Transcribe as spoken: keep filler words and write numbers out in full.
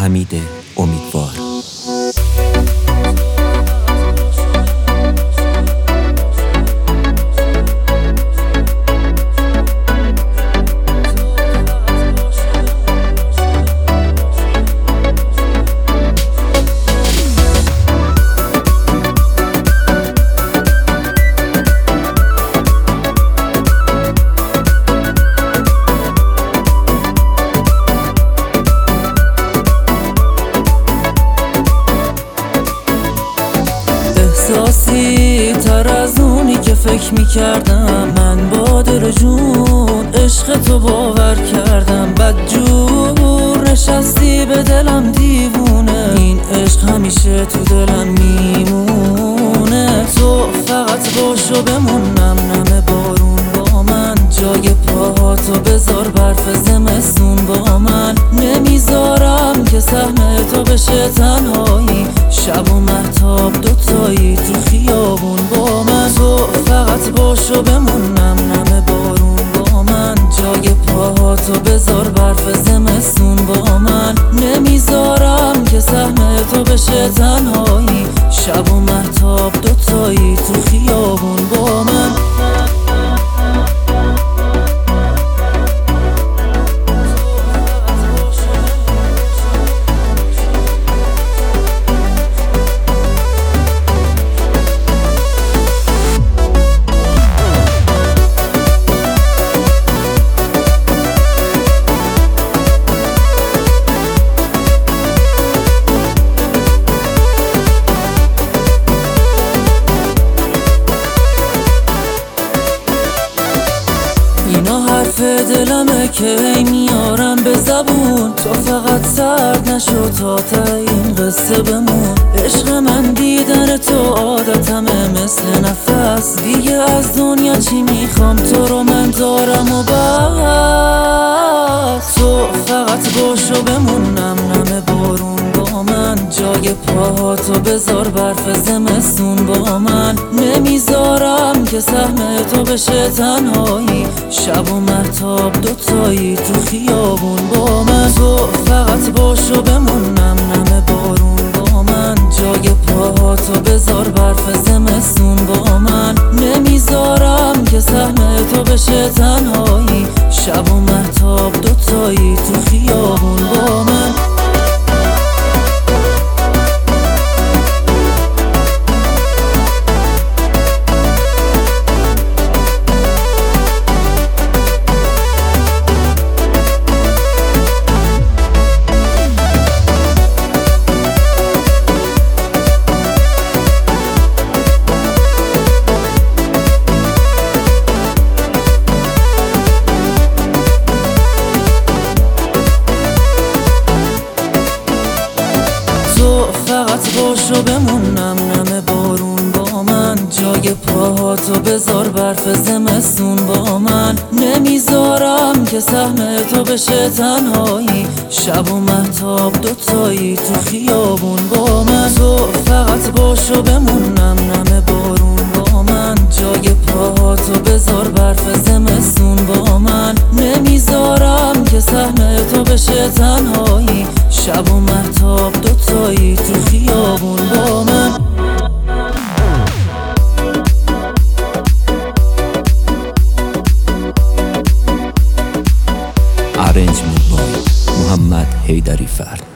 حمید امیدوار. احساسی تر از اونی که فکر میکردم، من با دل جون عشق تو باور کردم. بدجور نشستی به دلم دیوونه، این عشق همیشه تو دلم میمونه. تو فقط باش و بمون نم نم بارون با من، جای پاهاتو بذار برف زمستون با من. نمیذارم که سهم تو بشه تنهایی، شب و مهتاب دوتایی تو خیابون با من. تو فقط باش و بمون نم نم بارون با من، جای پاهاتو بذار برف زمستون با من. نمیذارم که سهم تو بشه تنهایی، شب و مهتاب دوتایی تو خیابون با من. اینا حرف دلمه که هی میارم به زبون، تو فقط سرد نشو تا ته این قصه بمون. عشق من دیدن تو عادتمه مثل نفس، دیگه از دنیا چی میخوام، تو رو من دارم و بس. تو فقط باش و بمون نم نم بارون با من، جای پاهاتو بذار برف زمستون با من. نمیذارم که سهم تو بشه تنهایی، شب و مهتاب دوتایی تو خیابون با من. تو فقط باش و بمون نم نم بارون با من، جای پاهاتو بذار برف زمستون با من. نمیذارم که سهم تو بشه تنهایی، شب و مهتاب دوتایی تو خیابون با من. فقط باش و بمون نم نم بارون با من، جای پاهاتو بذار برف زمستون با من. نمیذارم که سهم تو بشه تنهایی، شب و مهتاب دوتایی تو خیابون با من. تو فقط باش و بمون نم نم بارون با من، جای پاهاتو بذار برف زمستون با من. نمیذارم که سهم تو بشه تنهایی، شب و مهتاب دوتایی تو خیابون با من. Arrangement by محمد حیدری فرد.